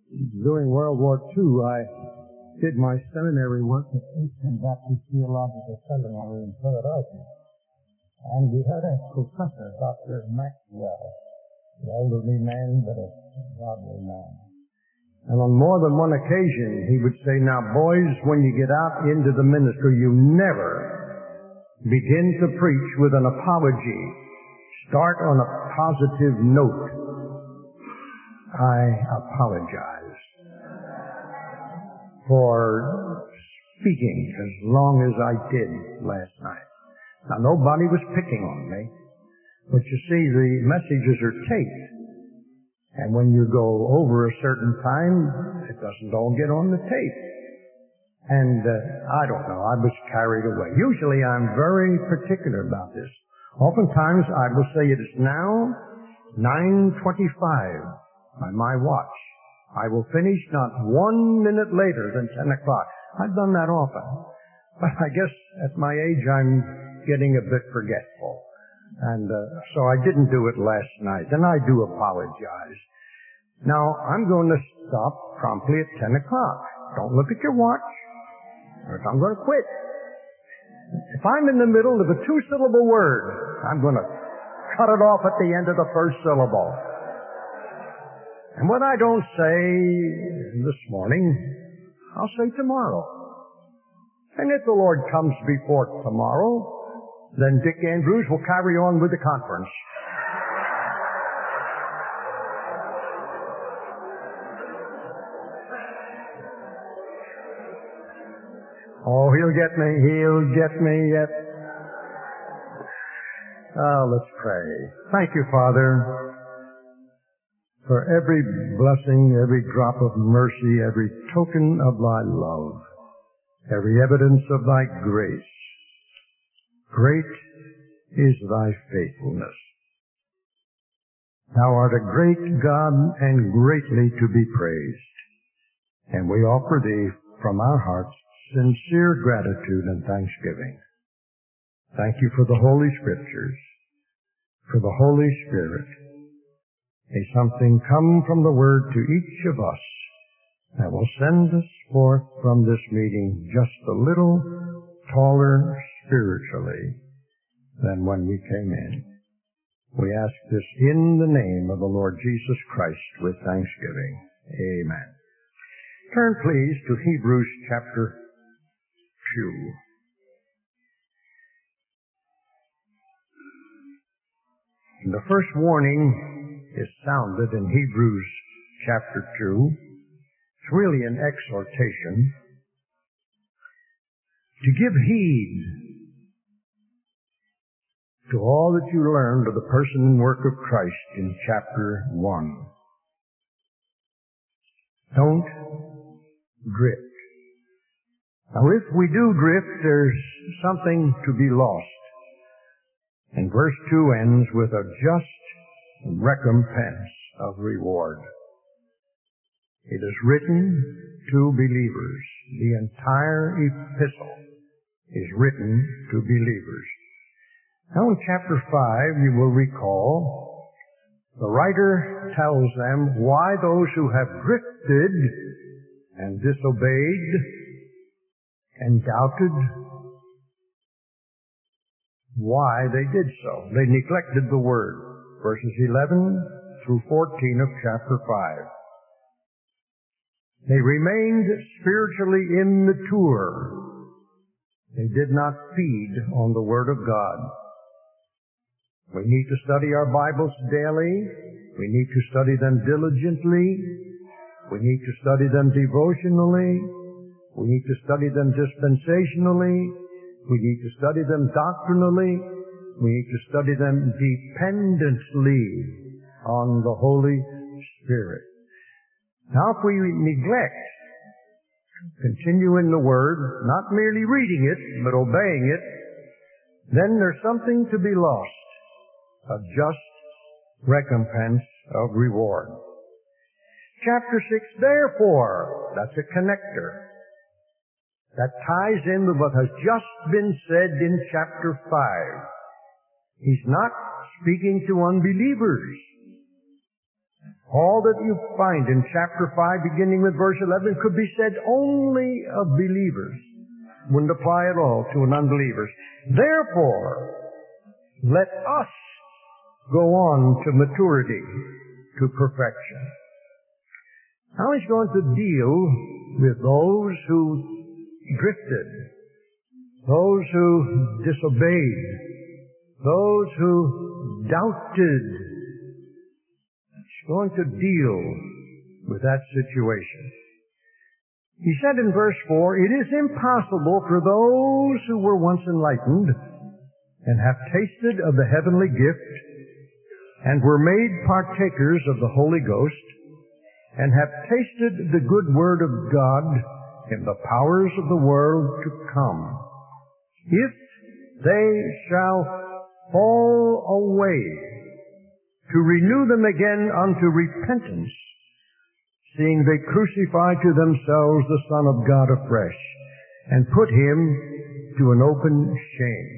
During World War II, I did my seminary work at Eastern Baptist Theological Seminary in Philadelphia. And we had a professor, Dr. Maxwell, an elderly man, but a godly man. And on more than one occasion, he would say, now, boys, when you get out into the ministry, you never begin to preach with an apology. Start on a positive note. I apologize for speaking as long as I did last night. Now, nobody was picking on me, but you see, the messages are taped. And when you go over a certain time, it doesn't all get on the tape. And I don't know, I was carried away. Usually I'm very particular about this. Oftentimes I will say it is now 9:25 by my watch. I will finish not 1 minute later than 10 o'clock. I've done that often. But I guess at my age I'm getting a bit forgetful. And so I didn't do it last night, and I do apologize. Now, I'm going to stop promptly at 10 o'clock. Don't look at your watch, or I'm going to quit. If I'm in the middle of a two-syllable word, I'm going to cut it off at the end of the first syllable. And what I don't say this morning, I'll say tomorrow. And if the Lord comes before tomorrow, then Dick Andrews will carry on with the conference. Oh, he'll get me yet. Oh, let's pray. Thank you, Father, for every blessing, every drop of mercy, every token of thy love, every evidence of thy grace. Great is thy faithfulness. Thou art a great God and greatly to be praised. And we offer thee from our hearts sincere gratitude and thanksgiving. Thank you for the Holy Scriptures, for the Holy Spirit. May something come from the Word to each of us that will send us forth from this meeting just a little taller spiritually than when we came in. We ask this in the name of the Lord Jesus Christ with thanksgiving. Amen. Turn please to Hebrews chapter 2. The first warning is sounded in Hebrews chapter 2. It's really an exhortation to give heed to all that you learned of the person and work of Christ in chapter 1. Don't drift. Now, if we do drift, there's something to be lost. And verse 2 ends with a just recompense of reward. It is written to believers. The entire epistle is written to believers. Now in chapter 5, you will recall, the writer tells them why those who have drifted and disobeyed and doubted, why they did so. They neglected the Word. Verses 11 through 14 of chapter 5. They remained spiritually immature. They did not feed on the Word of God. We need to study our Bibles daily. We need to study them diligently. We need to study them devotionally. We need to study them dispensationally. We need to study them doctrinally. We need to study them dependently on the Holy Spirit. Now, if we neglect continue in the Word, not merely reading it, but obeying it, then there's something to be lost, a just recompense of reward. Chapter 6, therefore, that's a connector. That ties in with what has just been said in chapter 5. He's not speaking to unbelievers. All that you find in chapter 5, beginning with verse 11, could be said only of believers. Wouldn't apply at all to an unbeliever. Therefore, let us go on to maturity, to perfection. Now he's going to deal with those who drifted, those who disobeyed, those who doubted. He's going to deal with that situation. He said in verse 4, "It is impossible for those who were once enlightened and have tasted of the heavenly gift and were made partakers of the Holy Ghost and have tasted the good word of God in the powers of the world to come, if they shall fall away, to renew them again unto repentance, seeing they crucify to themselves the Son of God afresh, and put him to an open shame."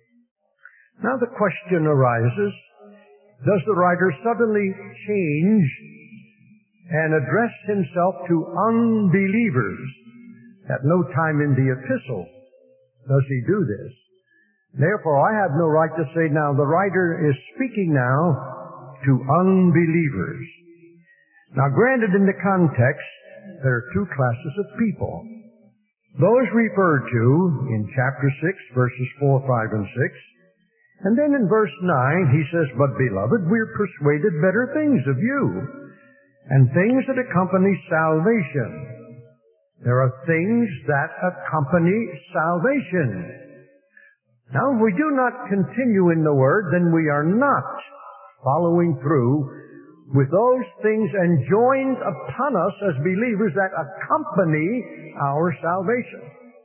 Now the question arises, does the writer suddenly change and address himself to unbelievers? At no time in the epistle does he do this. Therefore, I have no right to say now the writer is speaking now to unbelievers. Now, granted, in the context, there are two classes of people. Those referred to in chapter 6, verses 4, 5, and 6. And then in verse 9, he says, "But, beloved, we're persuaded better things of you, and things that accompany salvation." There are things that accompany salvation. Now, if we do not continue in the Word, then we are not following through with those things enjoined upon us as believers that accompany our salvation.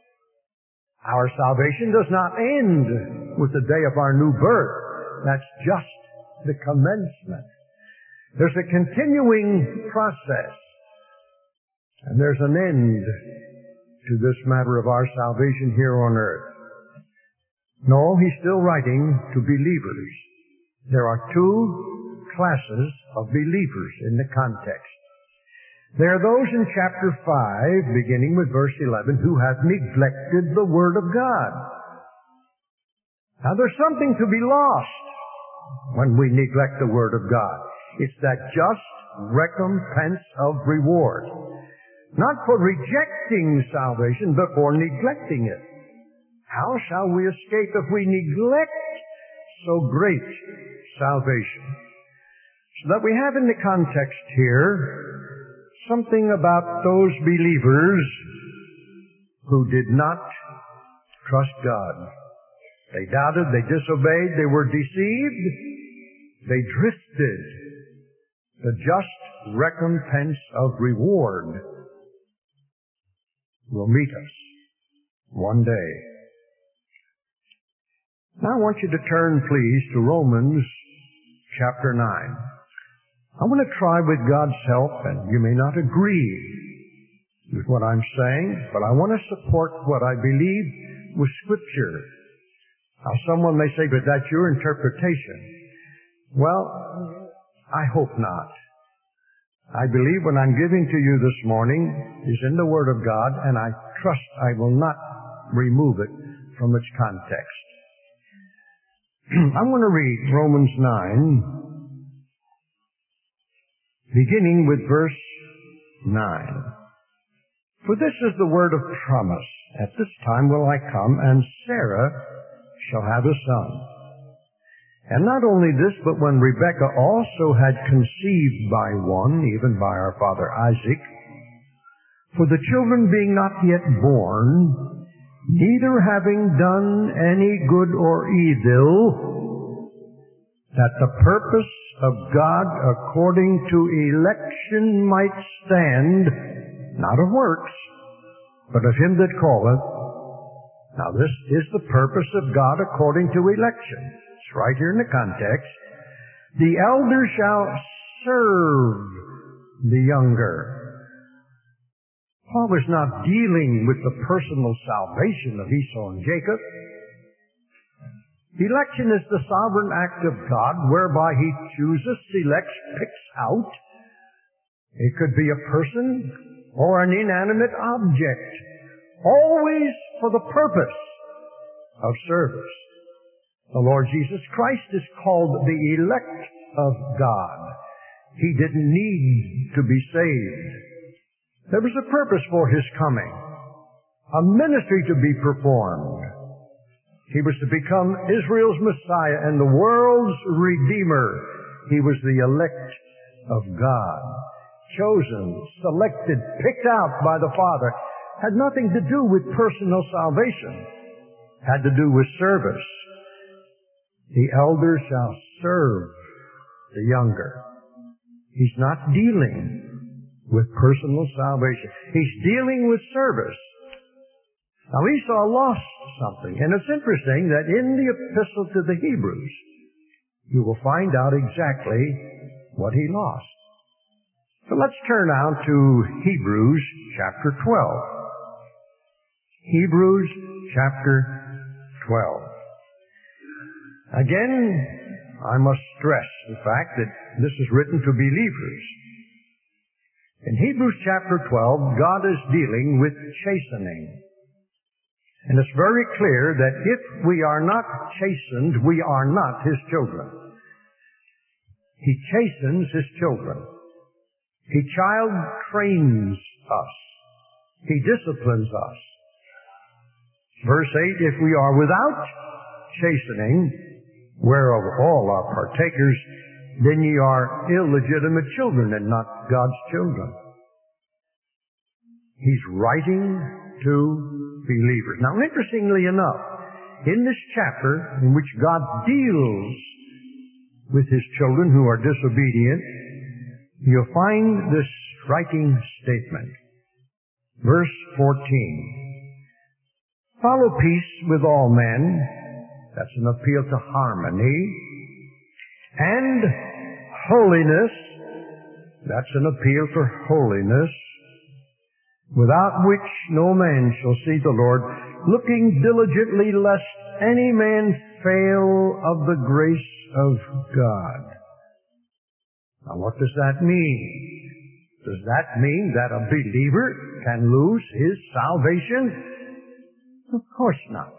Our salvation does not end with the day of our new birth. That's just the commencement. There's a continuing process. And there's an end to this matter of our salvation here on earth. No, he's still writing to believers. There are two classes of believers in the context. There are those in chapter 5, beginning with verse 11, who have neglected the Word of God. Now there's something to be lost when we neglect the Word of God. It's that just recompense of reward. Not for rejecting salvation, but for neglecting it. How shall we escape if we neglect so great salvation? So that we have in the context here something about those believers who did not trust God. They doubted, they disobeyed, they were deceived, they drifted. The just recompense of reward will meet us one day. Now I want you to turn, please, to Romans chapter 9. I want to try with God's help, and you may not agree with what I'm saying, but I want to support what I believe with Scripture. Now someone may say, but that's your interpretation. Well, I hope not. I believe what I'm giving to you this morning is in the Word of God, and I trust I will not remove it from its context. I'm going to read Romans 9, beginning with verse 9. "For this is the word of promise. At this time will I come, and Sarah shall have a son. And not only this, but when Rebekah also had conceived by one, even by our father Isaac, for the children being not yet born, neither having done any good or evil, that the purpose of God according to election might stand, not of works, but of him that calleth." Now this is the purpose of God according to election. It's right here in the context. "The elder shall serve the younger." Paul was not dealing with the personal salvation of Esau and Jacob. Election is the sovereign act of God whereby he chooses, selects, picks out It could be a person or an inanimate object, always for the purpose of service. The Lord Jesus Christ is called the elect of God. He didn't need to be saved. There was a purpose for His coming, a ministry to be performed. He was to become Israel's Messiah and the world's Redeemer. He was the elect of God, chosen, selected, picked out by the Father. Had nothing to do with personal salvation. Had to do with service. The elder shall serve the younger. He's not dealing with personal salvation. He's dealing with service. Now Esau lost something, and it's interesting that in the epistle to the Hebrews, you will find out exactly what he lost. So let's turn now to Hebrews chapter 12. Hebrews chapter 12. Again, I must stress the fact that this is written to believers. In Hebrews chapter 12, God is dealing with chastening. And it's very clear that if we are not chastened, we are not His children. He chastens His children. He child trains us. He disciplines us. Verse 8, if we are without chastening, whereof all are partakers, then ye are illegitimate children and not God's children. He's writing to believers. Now, interestingly enough, in this chapter in which God deals with His children who are disobedient, you'll find this striking statement. Verse 14. Follow peace with all men. That's an appeal to harmony. And holiness. That's an appeal for holiness. Without which no man shall see the Lord, looking diligently lest any man fail of the grace of God. Now what does that mean? Does that mean that a believer can lose his salvation? Of course not.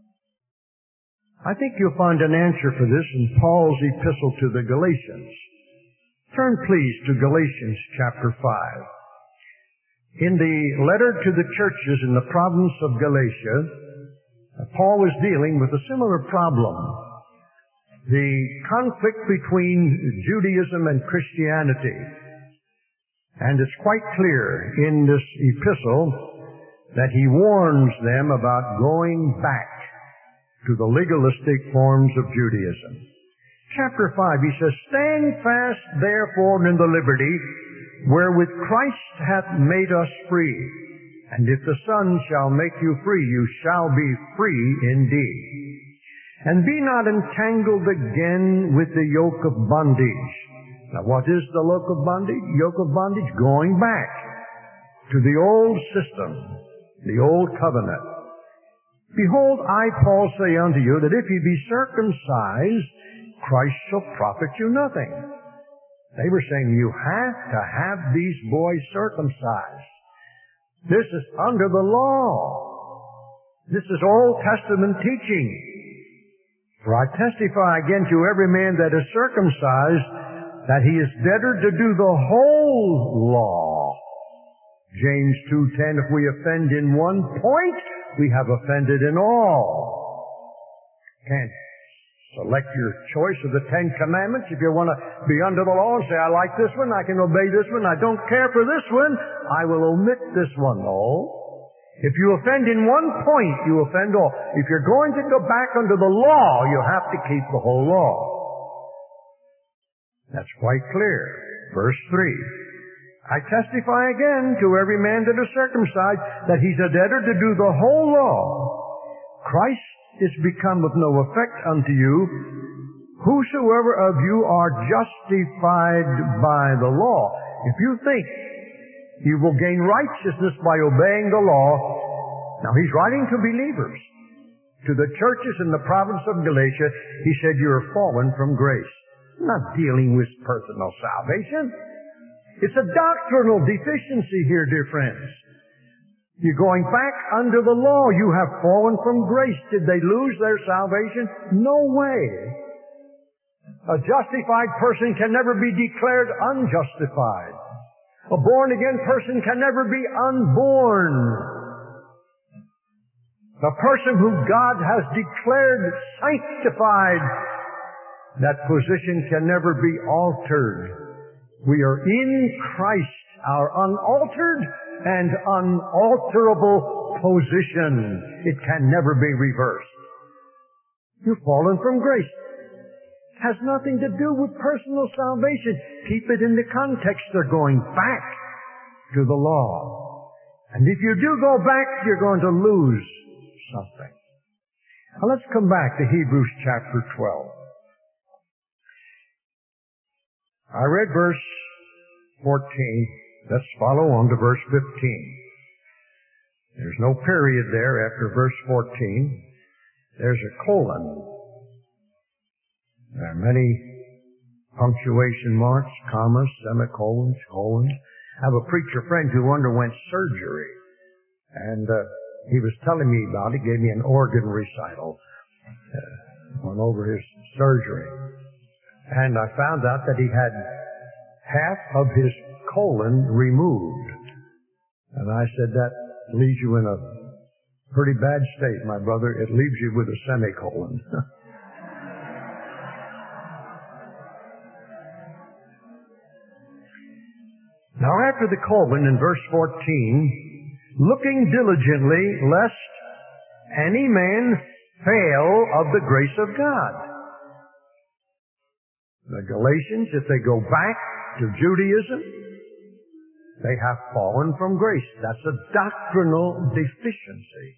I think you'll find an answer for this in Paul's epistle to the Galatians. Turn please to Galatians chapter 5. In the letter to the churches in the province of Galatia, Paul was dealing with a similar problem. The conflict between Judaism and Christianity. And it's quite clear in this epistle that he warns them about going back to the legalistic forms of Judaism. Chapter 5, he says, stand fast therefore in the liberty wherewith Christ hath made us free. And if the Son shall make you free, you shall be free indeed. And be not entangled again with the yoke of bondage. Now what is the yoke of bondage? Yoke of bondage? Going back to the old system, the old covenant. Behold, I, Paul, say unto you that if ye be circumcised, Christ shall profit you nothing. They were saying, you have to have these boys circumcised. This is under the law. This is Old Testament teaching. For I testify again to every man that is circumcised, that he is debtor to do the whole law. James 2:10, if we offend in one point, we have offended in all. Can't select your choice of the Ten Commandments. If you want to be under the law and say, I like this one, I can obey this one, I don't care for this one, I will omit this one. No. If you offend in one point, you offend all. If you're going to go back under the law, you have to keep the whole law. That's quite clear. Verse 3. I testify again to every man that is circumcised that he's a debtor to do the whole law. Christ is become of no effect unto you, whosoever of you are justified by the law. If you think you will gain righteousness by obeying the law, now he's writing to believers, to the churches in the province of Galatia, he said, you're fallen from grace. I'm not dealing with personal salvation. It's a doctrinal deficiency here, dear friends. You're going back under the law. You have fallen from grace. Did they lose their salvation? No way. A justified person can never be declared unjustified. A born-again person can never be unborn. The person whom God has declared sanctified, that position can never be altered. We are in Christ, our unaltered and unalterable position. It can never be reversed. You've fallen from grace. It has nothing to do with personal salvation. Keep it in the context. They're going back to the law. And if you do go back, you're going to lose something. Now let's come back to Hebrews chapter 12. I read verse 14. Let's follow on to verse 15. There's no period there after verse 14. There's a colon. There are many punctuation marks, commas, semicolons, colons. I have a preacher friend who underwent surgery, and he was telling me about it, gave me an organ recital, went over his surgery. And I found out that he had half of his colon removed. And I said, that leaves you in a pretty bad state, my brother. It leaves you with a semicolon. Now after the colon in verse 14, looking diligently lest any man fail of the grace of God. The Galatians, if they go back to Judaism, they have fallen from grace. That's a doctrinal deficiency.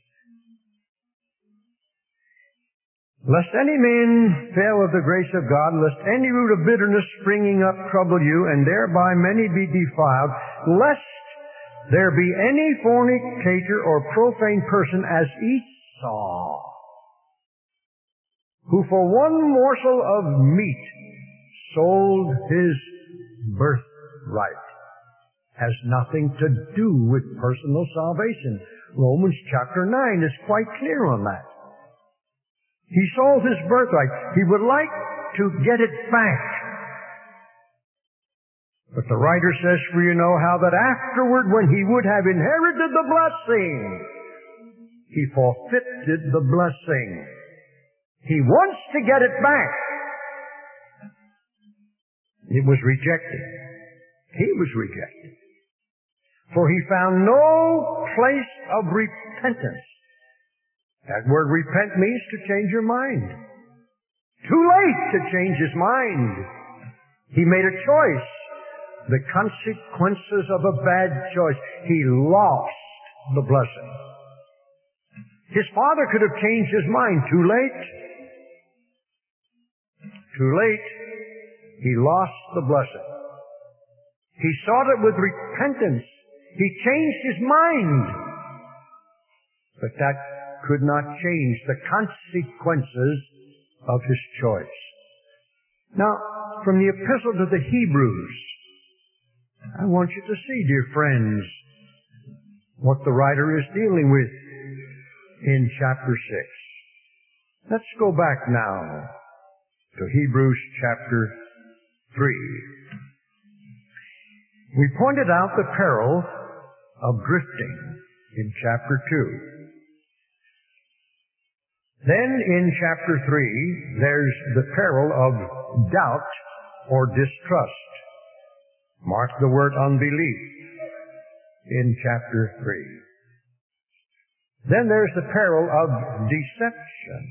Lest any man fail of the grace of God, lest any root of bitterness springing up trouble you, and thereby many be defiled, lest there be any fornicator or profane person as Esau, who for one morsel of meat sold his birthright. Has nothing to do with personal salvation. Romans chapter 9 is quite clear on that. He sold his birthright. He would like to get it back. But the writer says, for you know how that afterward, when he would have inherited the blessing, he forfeited the blessing. He wants to get it back. It was rejected. He was rejected. For he found no place of repentance. That word repent means to change your mind. Too late to change his mind. He made a choice. The consequences of a bad choice. He lost the blessing. His father could have changed his mind. Too late. Too late. He lost the blessing. He sought it with repentance. He changed his mind. But that could not change the consequences of his choice. Now, from the epistle to the Hebrews, I want you to see, dear friends, what the writer is dealing with in chapter 6. Let's go back now to Hebrews chapter 3. We pointed out the peril of drifting in chapter 2. Then in chapter 3, there's the peril of doubt or distrust. Mark the word unbelief in chapter 3. Then there's the peril of deception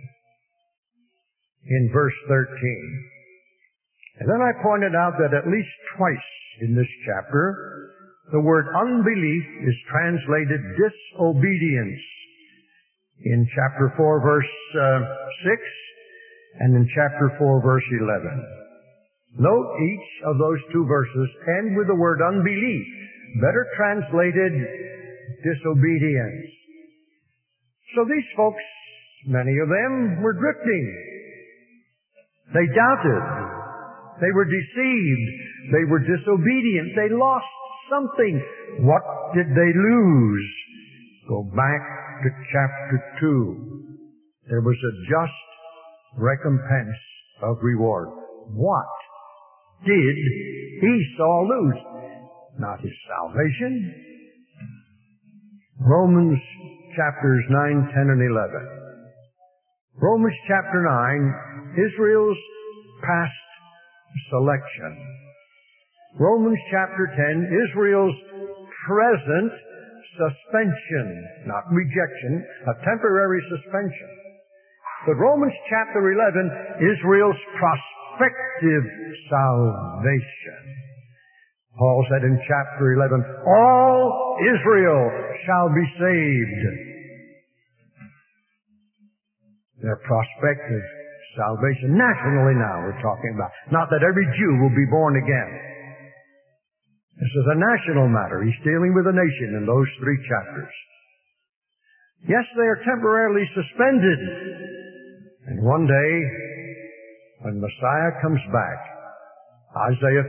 in verse 13. And then I pointed out that at least twice in this chapter, the word unbelief is translated disobedience. In chapter 4, verse 6, and in chapter 4, verse 11. Note each of those two verses end with the word unbelief, better translated disobedience. So these folks, many of them, were drifting. They doubted. They were deceived. They were disobedient. They lost something. What did they lose? Go back to chapter 2. There was a just recompense of reward. What did Esau lose? Not his salvation. Romans chapters 9, 10, and 11. Romans chapter 9, Israel's past selection. Romans chapter 10, Israel's present suspension, not rejection, a temporary suspension. But Romans chapter 11, Israel's prospective salvation. Paul said in chapter 11, all Israel shall be saved. Their prospective salvation. Nationally now we're talking about. Not that every Jew will be born again. This is a national matter. He's dealing with a nation in those 3 chapters. Yes, they are temporarily suspended. And one day, when Messiah comes back, Isaiah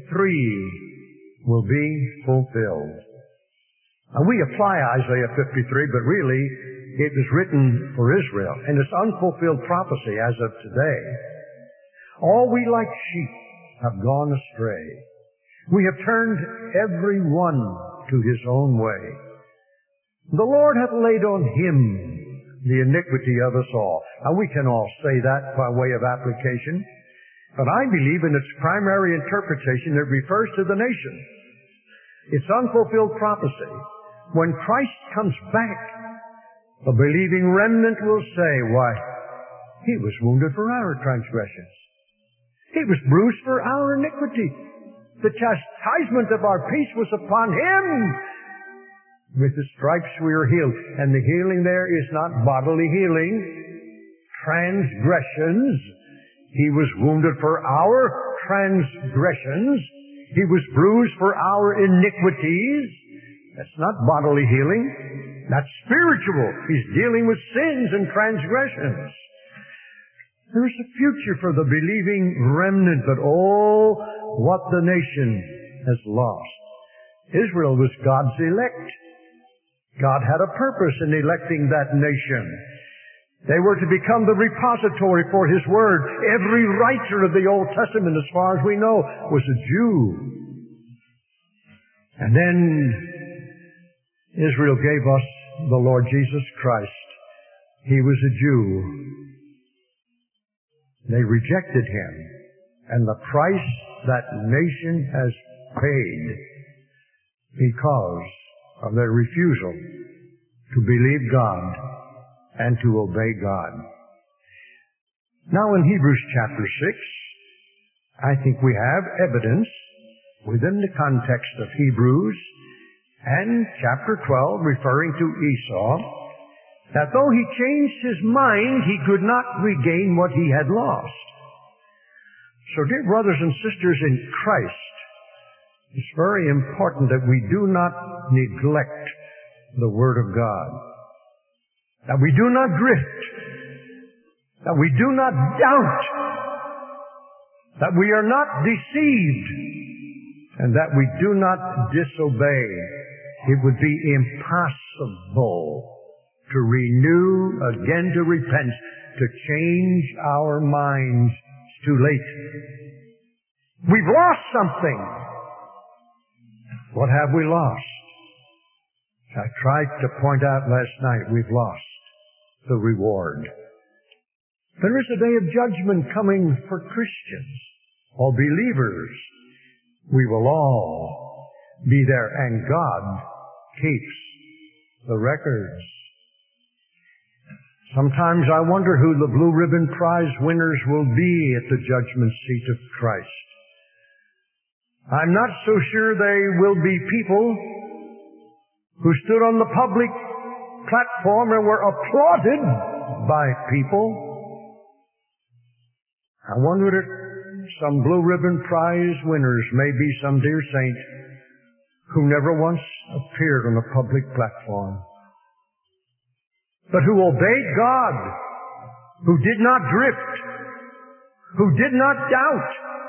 53 will be fulfilled. And we apply Isaiah 53, but really it was written for Israel, and it's unfulfilled prophecy as of today. All we like sheep have gone astray. We have turned every one to his own way. The Lord hath laid on him the iniquity of us all. Now we can all say that by way of application, but I believe in its primary interpretation it refers to the nation. It's unfulfilled prophecy. When Christ comes back, the believing remnant will say, why, he was wounded for our transgressions. He was bruised for our iniquity. The chastisement of our peace was upon him. With the stripes we are healed. And the healing there is not bodily healing. Transgressions. He was wounded for our transgressions. He was bruised for our iniquities. That's not bodily healing. That's spiritual. He's dealing with sins and transgressions. There's a future for the believing remnant, but oh, what the nation has lost. Israel was God's elect. God had a purpose in electing that nation. They were to become the repository for His Word. Every writer of the Old Testament, as far as we know, was a Jew. And then Israel gave us the Lord Jesus Christ. He was a Jew. They rejected Him. And the price that nation has paid because of their refusal to believe God and to obey God. Now in Hebrews chapter 6, I think we have evidence within the context of Hebrews and chapter 12 referring to Esau, that though he changed his mind, he could not regain what he had lost. So dear brothers and sisters in Christ, it's very important that we do not neglect the Word of God. That we do not drift. That we do not doubt. That we are not deceived. And that we do not disobey. It would be impossible to renew, again to repent, to change our minds. It's too late. We've lost something. What have we lost? I tried to point out last night, we've lost the reward. There is a day of judgment coming for Christians, all believers. We will all be there, and God keeps the records. Sometimes I wonder who the Blue Ribbon Prize winners will be at the judgment seat of Christ. I'm not so sure they will be people who stood on the public platform and were applauded by people. I wonder if some Blue Ribbon Prize winners may be some dear saint who never once appeared on a public platform, but who obeyed God, who did not drift, who did not doubt,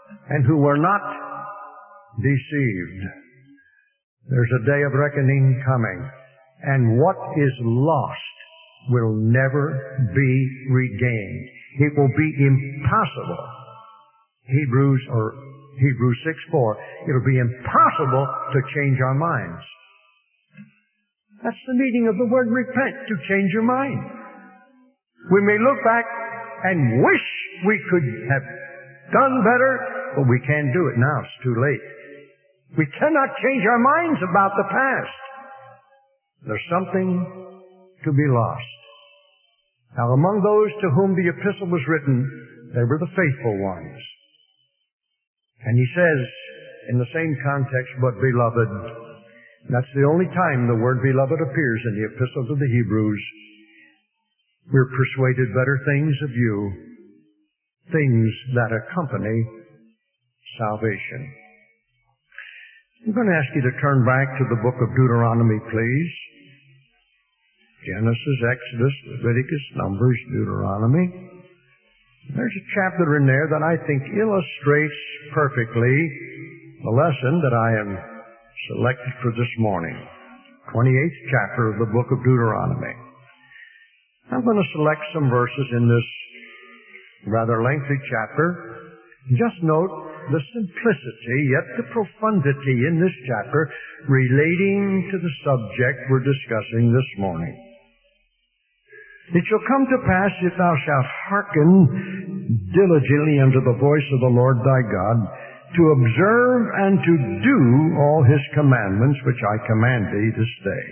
and who were not deceived. There's a day of reckoning coming, and what is lost will never be regained. It will be impossible. Hebrews 6:4, it'll be impossible to change our minds. That's the meaning of the word repent, to change your mind. We may look back and wish we could have done better, but we can't do it now. It's too late. We cannot change our minds about the past. There's something to be lost. Now, among those to whom the epistle was written, they were the faithful ones. And he says, in the same context, but beloved, that's the only time the word beloved appears in the epistle to the Hebrews. We're persuaded better things of you, things that accompany salvation. I'm going to ask you to turn back to the book of Deuteronomy, please. Genesis, Exodus, Leviticus, Numbers, Deuteronomy. There's a chapter in there that I think illustrates perfectly the lesson that I am selected for this morning. 28th chapter of the book of Deuteronomy. I'm going to select some verses in this rather lengthy chapter. Just note the simplicity, yet the profundity in this chapter relating to the subject we're discussing this morning. It shall come to pass, if thou shalt hearken diligently unto the voice of the Lord thy God, to observe and to do all his commandments which I command thee this day.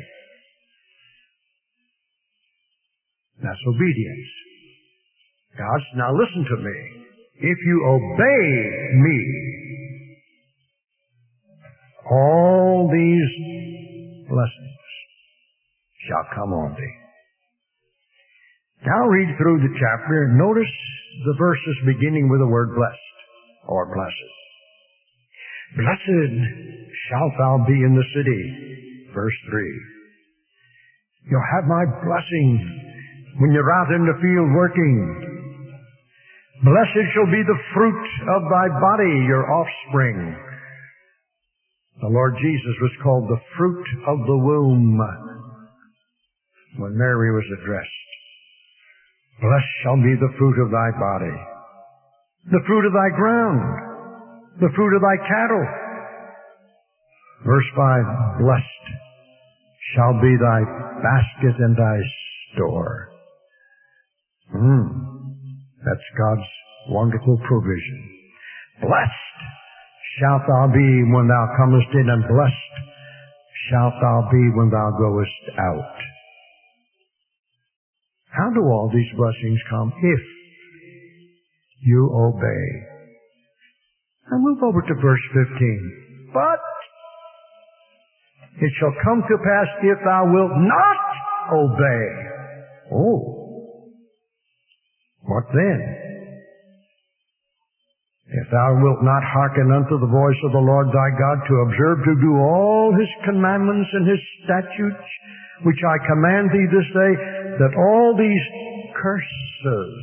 That's obedience. God's, now listen to me. If you obey me, all these blessings shall come on thee. Now read through the chapter and notice the verses beginning with the word blessed or blessed. Blessed shalt thou be in the city. Verse 3. You'll have my blessing when you're out in the field working. Blessed shall be the fruit of thy body, your offspring. The Lord Jesus was called the fruit of the womb when Mary was addressed. Blessed shall be the fruit of thy body, the fruit of thy ground, the fruit of thy cattle. Verse 5, blessed shall be thy basket and thy store. That's God's wonderful provision. Blessed shalt thou be when thou comest in, and blessed shalt thou be when thou goest out. How do all these blessings come? If you obey. Now move over to verse 15. But it shall come to pass if thou wilt not obey. Oh. What then? If thou wilt not hearken unto the voice of the Lord thy God, to observe to do all his commandments and his statutes, which I command thee this day, that all these curses.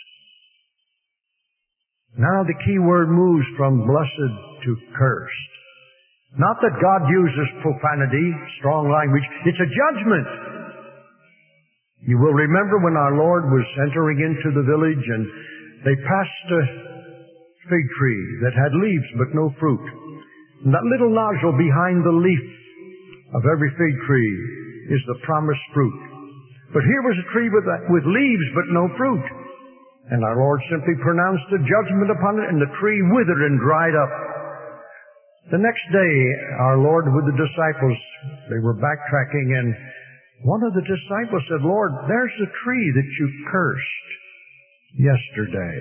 Now the key word moves from blessed to cursed. Not that God uses profanity, strong language. It's a judgment. You will remember when our Lord was entering into the village and they passed a fig tree that had leaves but no fruit. And that little nozzle behind the leaf of every fig tree is the promised fruit. But here was a tree with leaves but no fruit. And our Lord simply pronounced a judgment upon it, and the tree withered and dried up. The next day, our Lord with the disciples, they were backtracking, and one of the disciples said, Lord, there's the tree that you cursed yesterday.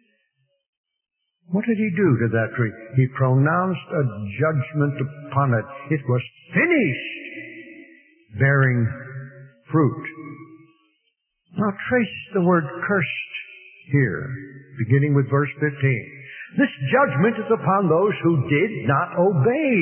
What did he do to that tree? He pronounced a judgment upon it. It was finished, bearing fruit. Now trace the word cursed here, beginning with verse 15. This judgment is upon those who did not obey.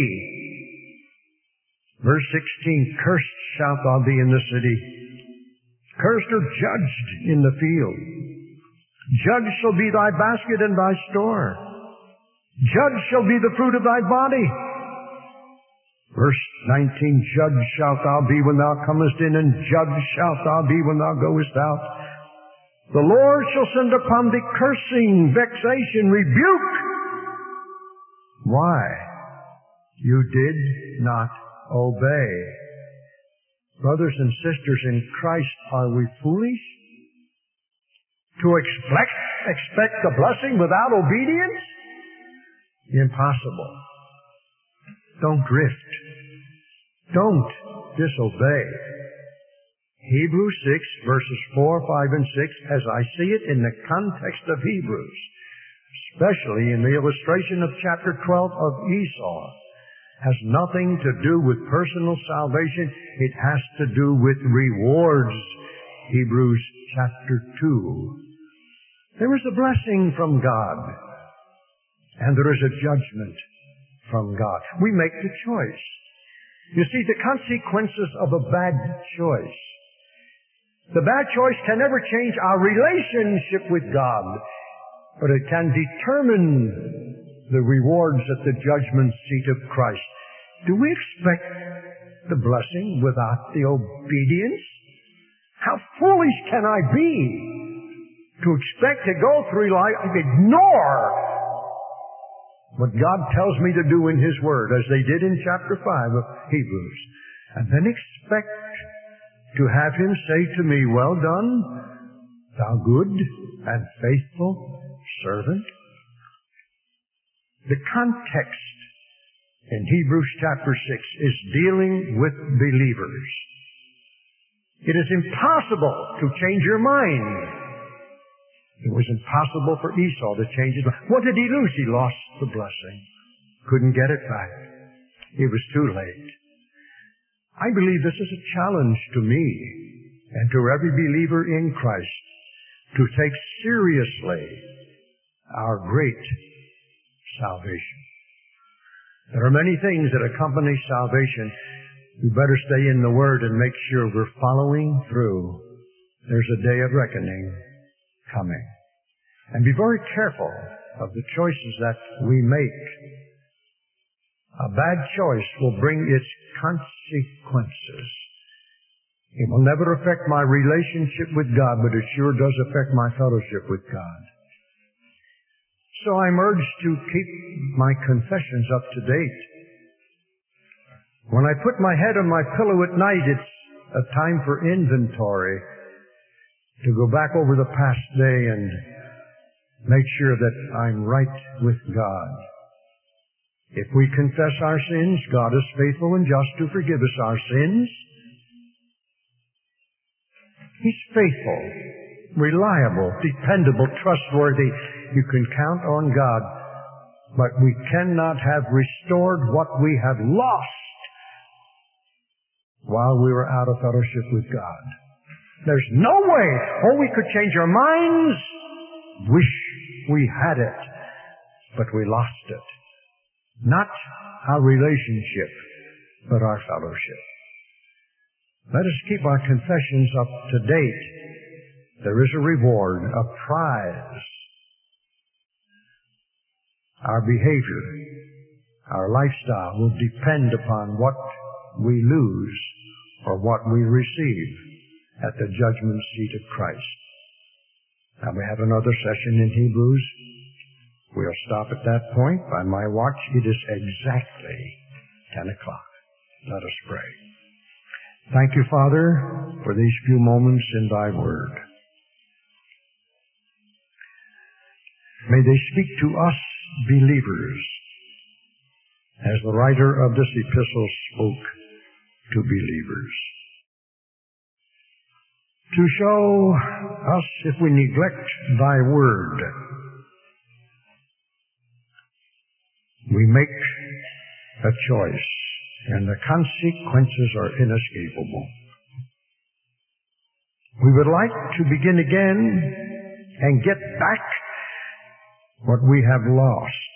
Verse 16, cursed shalt thou be in the city. Cursed or judged in the field. Judged shall be thy basket and thy store. Judge shall be the fruit of thy body. Verse 19, judge shalt thou be when thou comest in, and judge shalt thou be when thou goest out. The Lord shall send upon thee cursing, vexation, rebuke. Why? You did not obey. Brothers and sisters in Christ, are we foolish to expect a blessing without obedience? Impossible. Don't drift. Don't disobey. Hebrews 6, verses 4, 5, and 6, as I see it in the context of Hebrews, especially in the illustration of chapter 12 of Esau, has nothing to do with personal salvation. It has to do with rewards. Hebrews chapter 2. There is a blessing from God, and there is a judgment from God. We make the choice. You see, the consequences of a bad choice. The bad choice can never change our relationship with God, but it can determine the rewards at the judgment seat of Christ. Do we expect the blessing without the obedience? How foolish can I be to expect to go through life and ignore what God tells me to do in His Word, as they did in chapter 5 of Hebrews, and then expect to have Him say to me, well done, thou good and faithful servant? The context in Hebrews chapter 6 is dealing with believers. It is impossible to change your mind. It was impossible for Esau to change his mind. What did he lose? He lost the blessing. Couldn't get it back. It was too late. I believe this is a challenge to me and to every believer in Christ to take seriously our great salvation. There are many things that accompany salvation. We better stay in the Word and make sure we're following through. There's a day of reckoning coming. And be very careful of the choices that we make. A bad choice will bring its consequences. It will never affect my relationship with God, but it sure does affect my fellowship with God. So I'm urged to keep my confessions up to date. When I put my head on my pillow at night, it's a time for inventory, to go back over the past day and make sure that I'm right with God. If we confess our sins, God is faithful and just to forgive us our sins. He's faithful, reliable, dependable, trustworthy. You can count on God, but we cannot have restored what we have lost while we were out of fellowship with God. There's no way. Oh, we could change our minds. Wish we had it, but we lost it. Not our relationship, but our fellowship. Let us keep our confessions up to date. There is a reward, a prize. Our behavior, our lifestyle will depend upon what we lose or what we receive at the judgment seat of Christ. Now we have another session in Hebrews. We'll stop at that point. By my watch, it is exactly 10 o'clock. Let us pray. Thank you, Father, for these few moments in Thy Word. May they speak to us believers, as the writer of this epistle spoke to believers. To show us if we neglect Thy Word, we make a choice, and the consequences are inescapable. We would like to begin again and get back what we have lost.